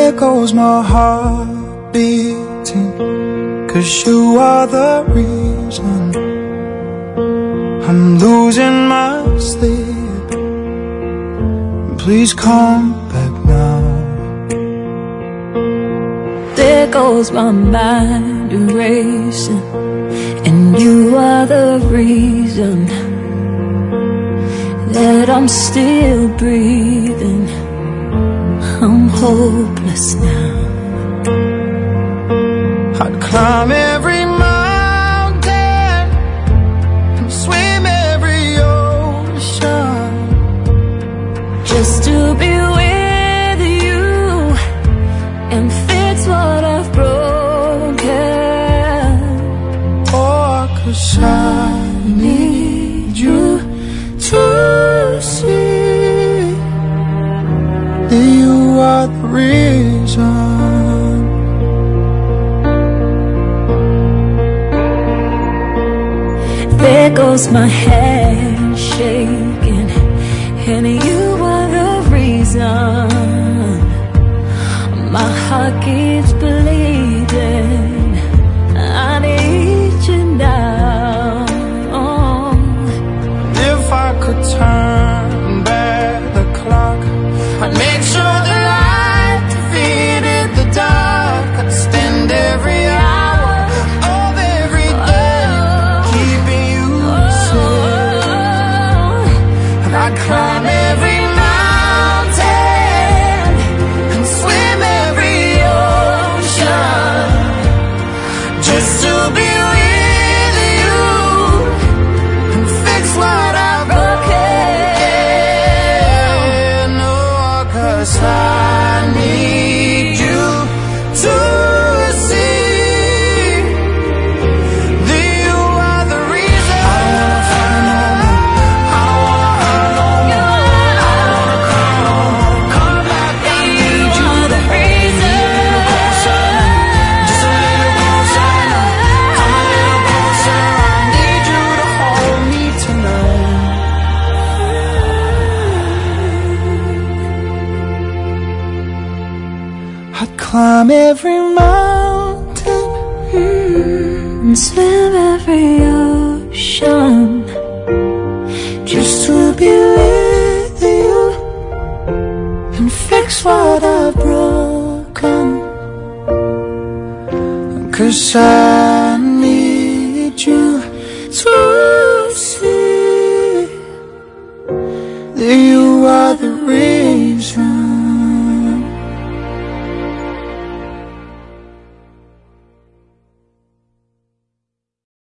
There goes my heart beating, 'cause you are the reason I'm losing my sleep. Please come back now. There goes my mind erasing, and you are the reason that I'm still breathing. I'm hopeless now. I'd climb every mountain and swim every ocean just to be with you and fix what I've broken. Oh, 'cause I need you to see that you are the reason. There goes my hand shaking, and you are the reason my heart keeps bleeding. I need you now. If I could turn back the clock, I'd make sure the light defeated the dark. I'd spend every hour of every day keeping you safe. And I'd climb every mountain and swim every ocean just to be with you and fix what I've broken. Oh, 'cause I need you to see that you are the reason. I don't wanna fight no more. I don't wanna hurt no more. I don't wanna cry no more. Come back, I need you. The reason. Just a little closer now. Come a little closer. I need you to hold me tonight. I'd climb every mountain And swim every ocean just to be with you and fix what I've broken. 'Cause I need you to see that you are the reason.